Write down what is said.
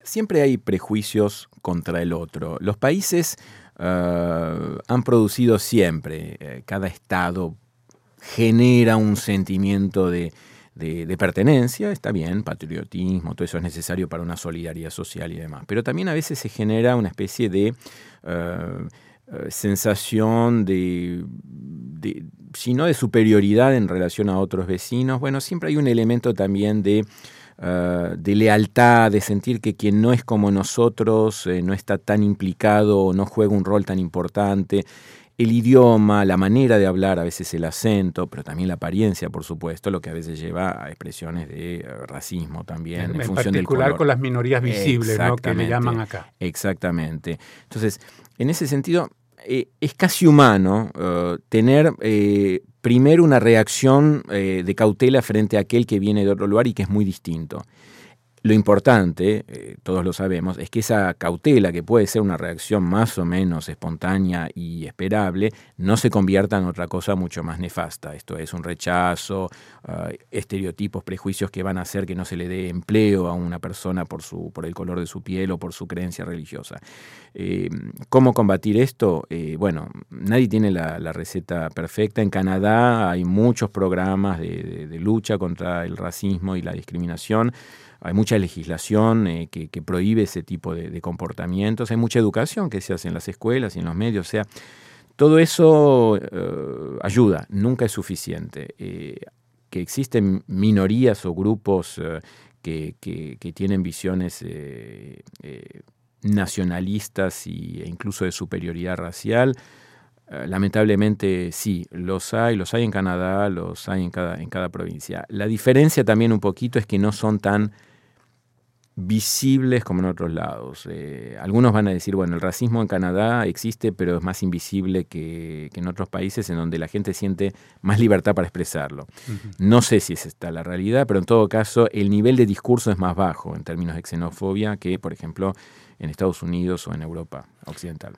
siempre hay prejuicios contra el otro. Los países han producido siempre, cada estado genera un sentimiento de pertenencia, está bien, patriotismo, todo eso es necesario para una solidaridad social y demás, pero también a veces se genera una especie de sensación si no de superioridad en relación a otros vecinos. Bueno, siempre hay un elemento también de lealtad, de sentir que quien no es como nosotros no está tan implicado o no juega un rol tan importante. El idioma, la manera de hablar, a veces el acento, pero también la apariencia, por supuesto, lo que a veces lleva a expresiones de racismo también, en función del color. En particular con las minorías visibles, ¿no?, que le llaman acá. Exactamente. Entonces, en ese sentido, es casi humano tener primero una reacción de cautela frente a aquel que viene de otro lugar y que es muy distinto. Lo importante, todos lo sabemos, es que esa cautela, que puede ser una reacción más o menos espontánea y esperable, no se convierta en otra cosa mucho más nefasta. Esto es un rechazo, estereotipos, prejuicios que van a hacer que no se le dé empleo a una persona por el color de su piel o por su creencia religiosa. ¿Cómo combatir esto? Bueno, nadie tiene la receta perfecta. En Canadá hay muchos programas de lucha contra el racismo y la discriminación. Hay mucha legislación que prohíbe ese tipo de comportamientos. Hay mucha educación que se hace en las escuelas y en los medios. O sea, todo eso ayuda, nunca es suficiente. Que existen minorías o grupos que tienen visiones nacionalistas e incluso de superioridad racial, lamentablemente sí, los hay en Canadá, los hay en cada provincia. La diferencia también un poquito es que no son tan visibles como en otros lados. Algunos van a decir, bueno, el racismo en Canadá existe, pero es más invisible que en otros países en donde la gente siente más libertad para expresarlo. Uh-huh. No sé si es esta la realidad, pero en todo caso el nivel de discurso es más bajo en términos de xenofobia que, por ejemplo, en Estados Unidos o en Europa occidental.